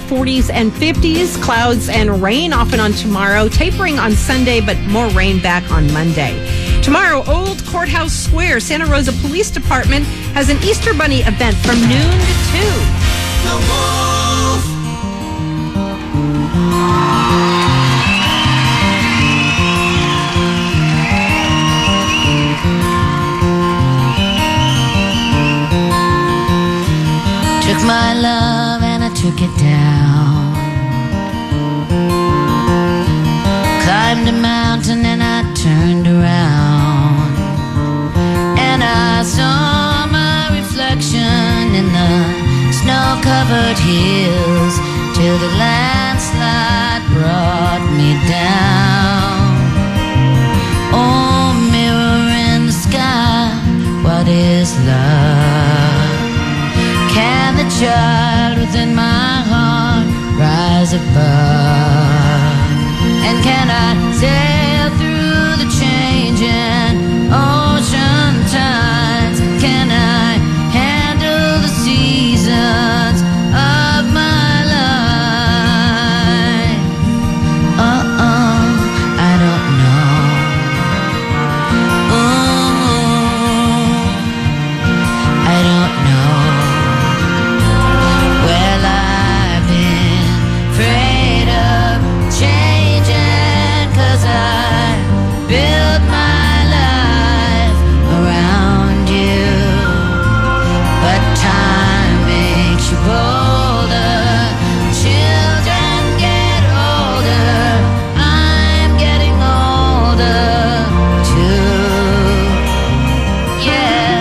40s and 50s. Clouds and rain often on tomorrow. Tapering on Sunday, but more rain back on Monday. Tomorrow, Old Courthouse Square, Santa Rosa Police Department has an Easter Bunny event from noon to 2. The Wolf. Took my love and I took it down. Climbed a mountain and I turned around. And I saw my reflection in the snow-covered hills till the landslide brought me down. Oh, mirror in the sky, what is love? Can the child within my heart rise above? And can I sail through the changing ocean tides? Can I handle the seasons of my life? I don't know. I don't know. Well, I've been afraid of changing, 'cause I built my life around you. But time makes you bolder, children get older, I'm getting older too, yeah.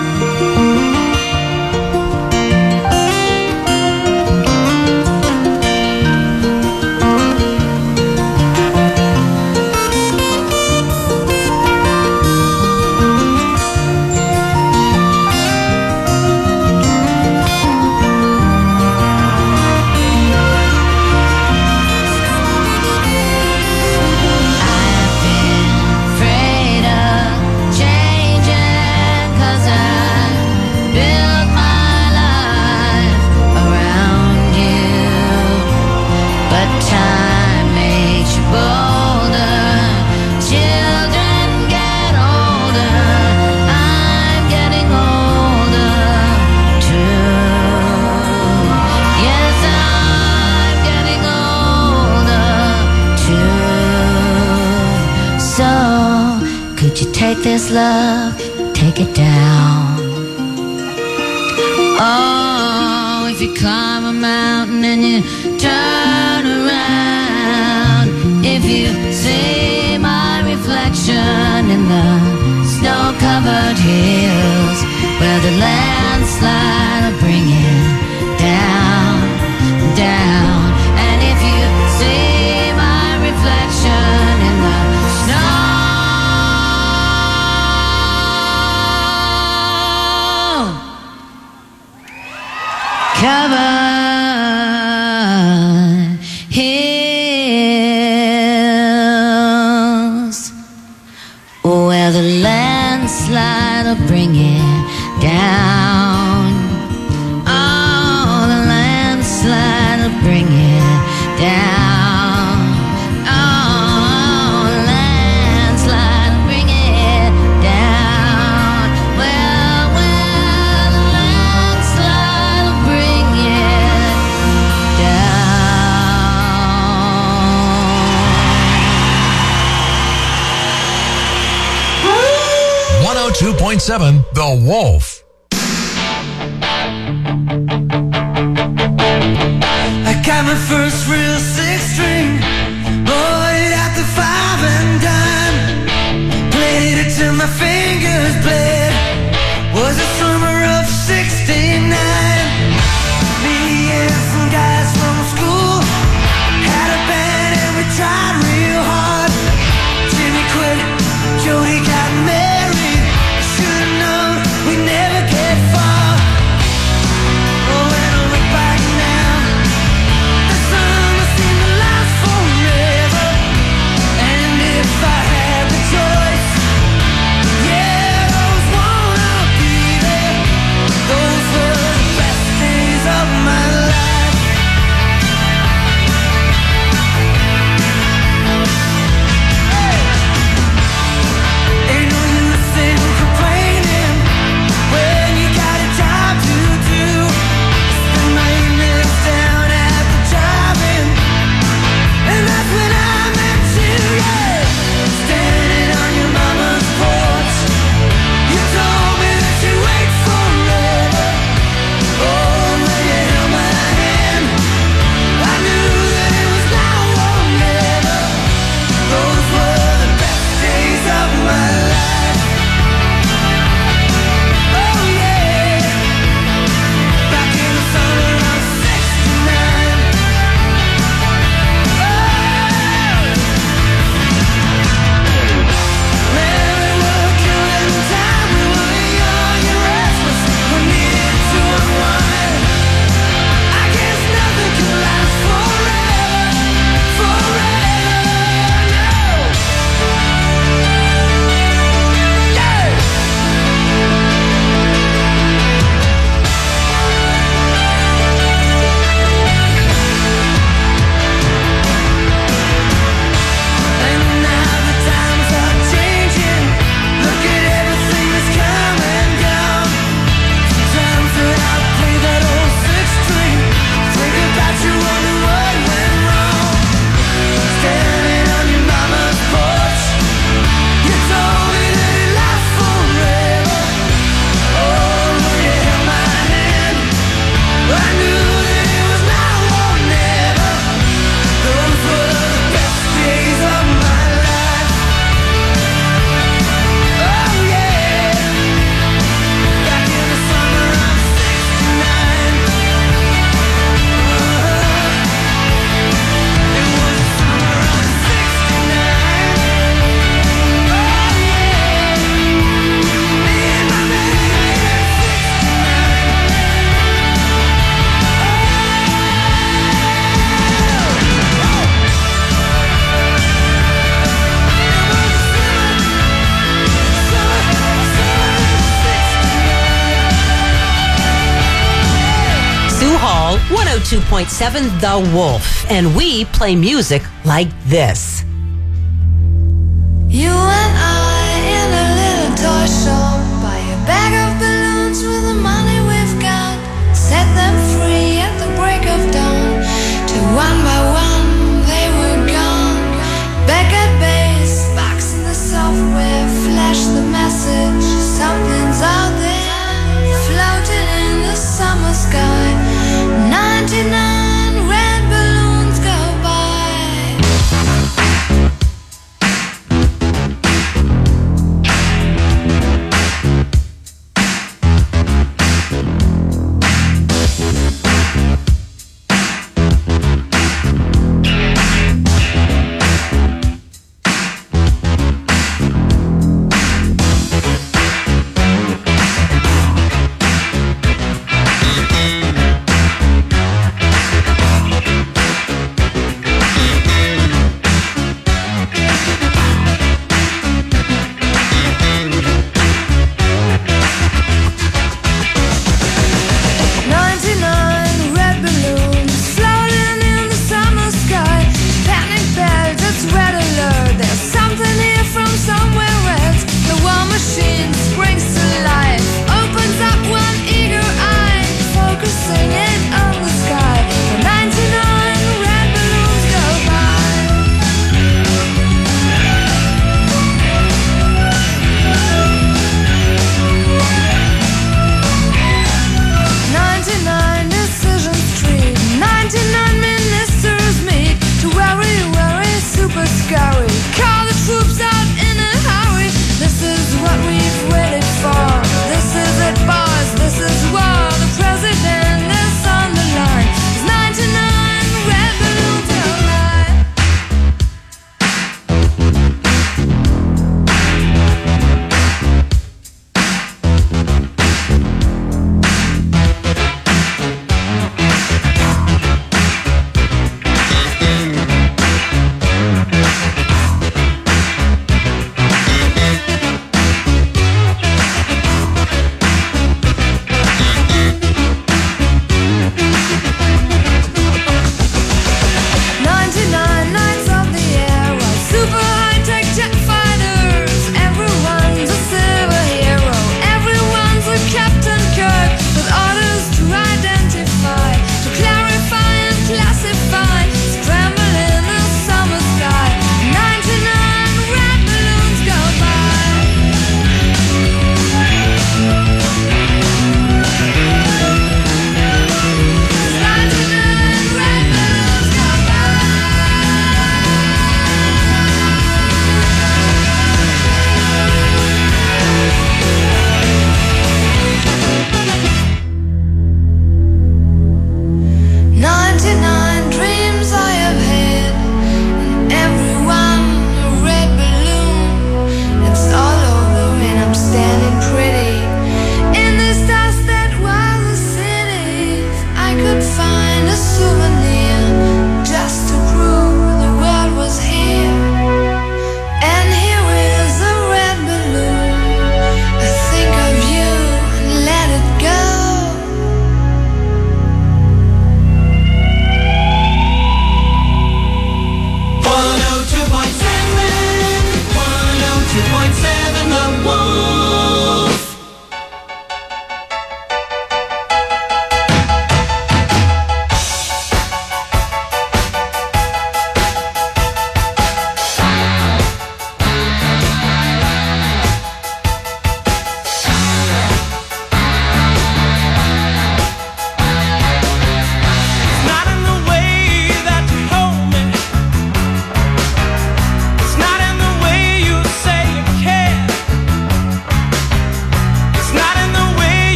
I've been afraid of changing, 'cause I built my life around you. But time makes you bolder, children get older, I'm getting older too. Yes, I'm getting older too. So, could you take this love, take it down? Oh, if you climb a mountain and you turn around, if you see my reflection in the snow-covered hills, where the landslide will bring it down, down. And if you see my reflection in the snow covered hills, where the landslide will bring it down. Oh, the landslide will bring it down. Oh, the landslide will bring it down. Well, the landslide will bring it down. 102.7 The Wolf. I got my first real six-string, bought it at the 5 and dime, played it till my fingers bled. Was the summer of '69. Me and some guys from school had a band and we tried real hard. Jimmy quit, Jody got married. Should've known we'd never get far. Oh, when I look back now, the summer seemed to last forever. And if I had the choice, yeah, those 102.7 The Wolf, and we play music like this. You and I in a little toy shop, buy a bag of balloons with the money we've got, set them free at the break of dawn, till one by one they were gone. Back at base, box in the software, flash the message, something's out there, floating in the summer sky. 99 red balloons go by.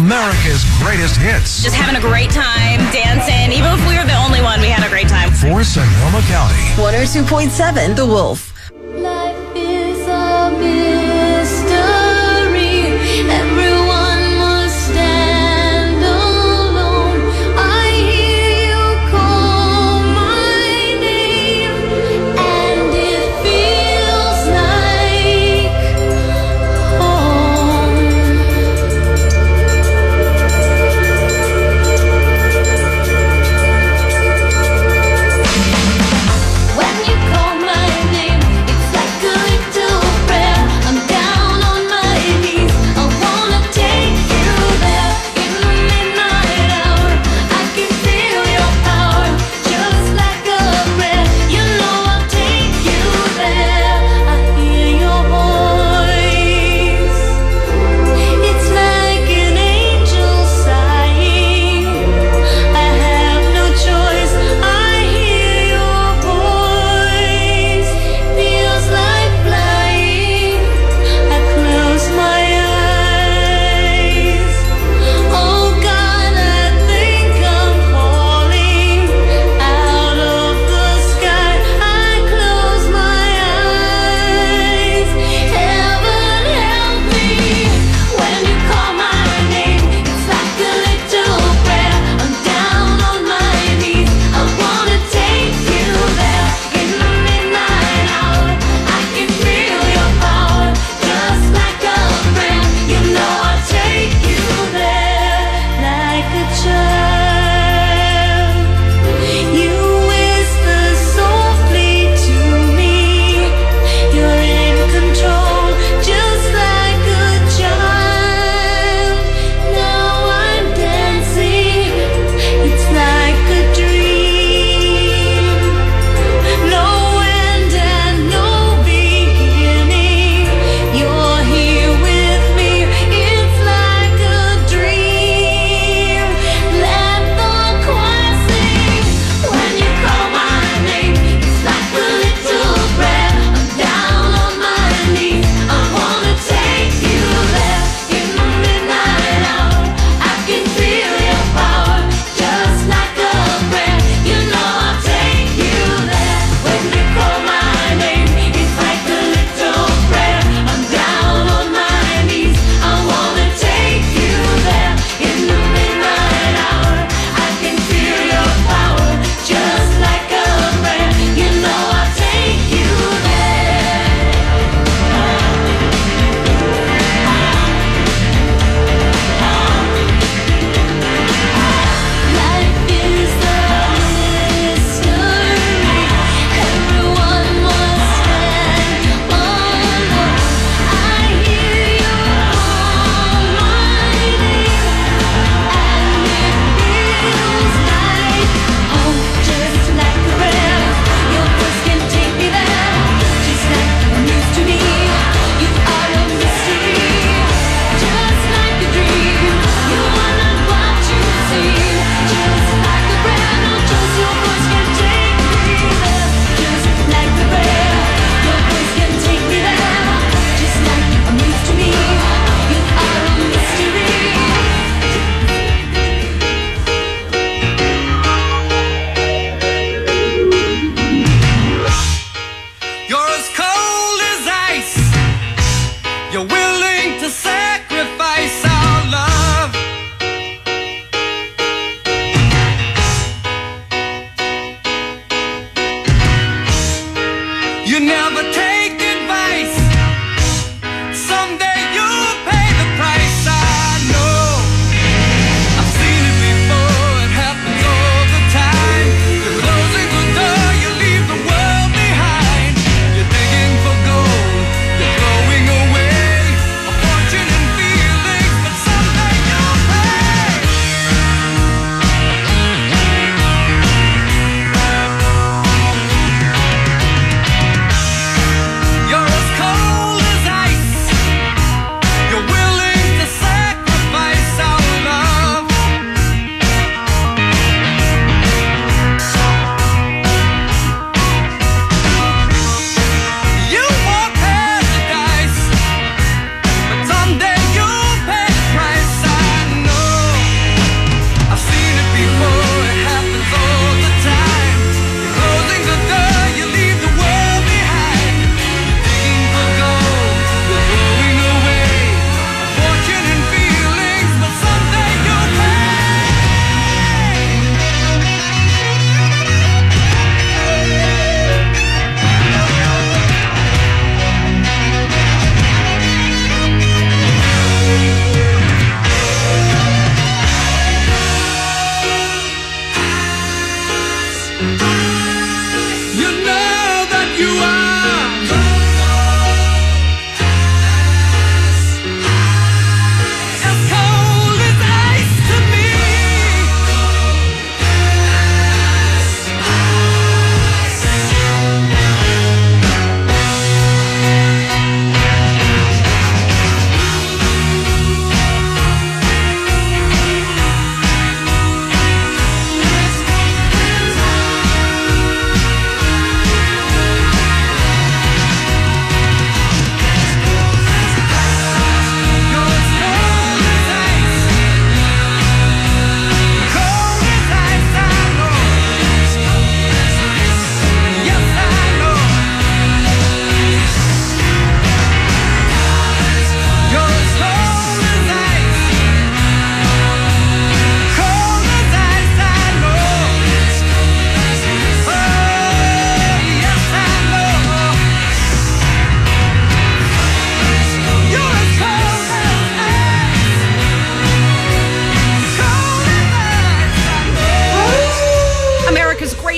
America's greatest hits. Just having a great time, dancing. Even if we were the only one, we had a great time. For Sonoma County. 102.7 The Wolf. Life is a mystery. Everyone must stand alone. I hear you call my name, and it feels like home. When you call my name,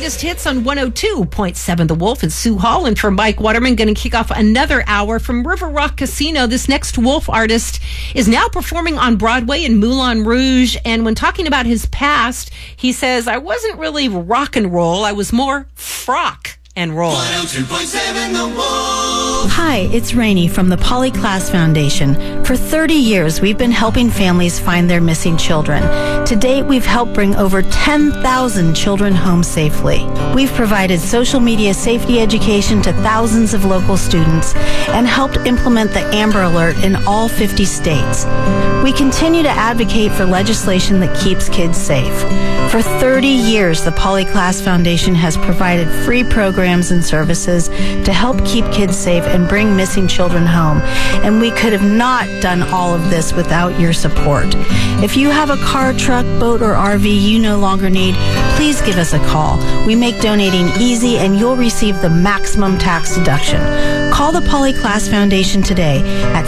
greatest hits on 102.7 The Wolf and Sue Holland for Mike Waterman. Going to kick off another hour from River Rock Casino. This next Wolf artist is now performing on Broadway in Moulin Rouge. And when talking about his past, he says, I wasn't really rock and roll. I was more frock and roll. 102.7 The Wolf. Hi, it's Rainey from the Polly Klaas Foundation. For 30 years, we've been helping families find their missing children. To date, we've helped bring over 10,000 children home safely. We've provided social media safety education to thousands of local students and helped implement the Amber Alert in all 50 states. We continue to advocate for legislation that keeps kids safe. For 30 years, the Polly Klaas Foundation has provided free programs and services to help keep kids safe and bring missing children home. And we could have not done all of this without your support. If you have a car, truck, boat, or RV you no longer need, please give us a call. We make donating easy and you'll receive the maximum tax deduction. Call the Polly Klaas Foundation today at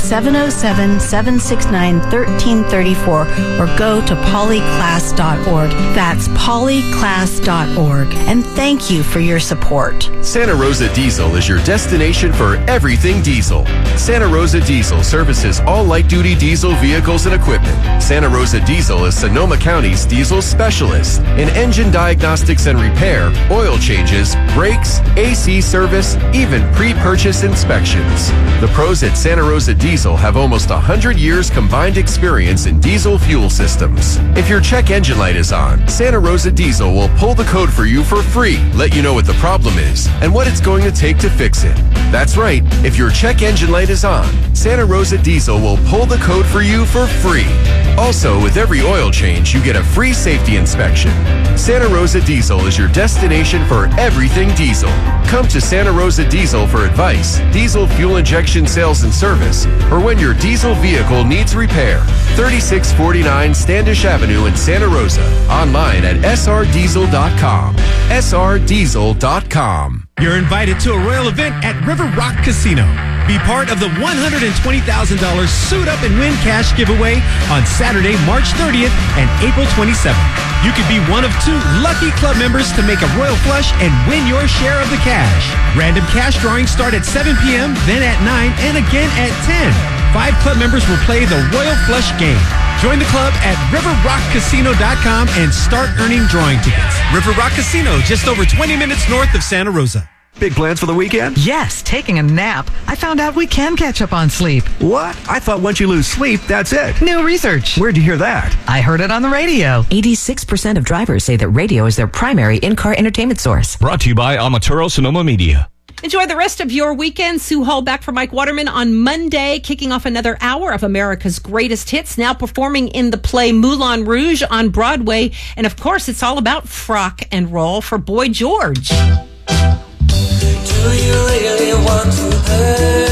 707-769-1334 or go to polyclass.org. That's polyclass.org. And thank you for your support. Santa Rosa Diesel is your destination for everything diesel. Santa Rosa Diesel services all light-duty diesel vehicles and equipment. Santa Rosa Diesel is Sonoma County's diesel specialist in engine diagnostics and repair, oil changes, brakes, AC service, even pre-purchase inspections. The pros at Santa Rosa Diesel have almost 100 years combined experience in diesel fuel systems. If your check engine light is on, Santa Rosa Diesel will pull the code for you for free, let you know what the problem is and what it's going to take to fix it. That's right, if your check engine light is on, Santa Rosa Diesel will pull the code for you for free. Also, with every oil change, you get a free safety inspection. Santa Rosa Diesel is your destination for everything diesel. Come to Santa Rosa Diesel for advice, diesel fuel injection sales and service, or when your diesel vehicle needs repair. 3649 Standish Avenue in Santa Rosa. Online at srdiesel.com. srdiesel.com. You're invited to a royal event at River Rock Casino. Be part of the $120,000 Suit Up and Win cash giveaway on Saturday, March 30th and April 27th. You could be one of 2 lucky club members to make a royal flush and win your share of the cash. Random cash drawings start at 7 p.m., then at 9, and again at 10. 5 club members will play the Royal Flush game. Join the club at riverrockcasino.com and start earning drawing tickets. River Rock Casino, just over 20 minutes north of Santa Rosa. Big plans for the weekend? Yes, taking a nap. I found out we can catch up on sleep. What? I thought once you lose sleep, that's it. New research. Where'd you hear that? I heard it on the radio. 86% of drivers say that radio is their primary in-car entertainment source. Brought to you by Amaturo Sonoma Media. Enjoy the rest of your weekend. Sue Hall back for Mike Waterman on Monday, kicking off another hour of America's greatest hits, now performing in the play Moulin Rouge on Broadway. And of course, it's all about frock and roll for Boy George. Do you really want to hurt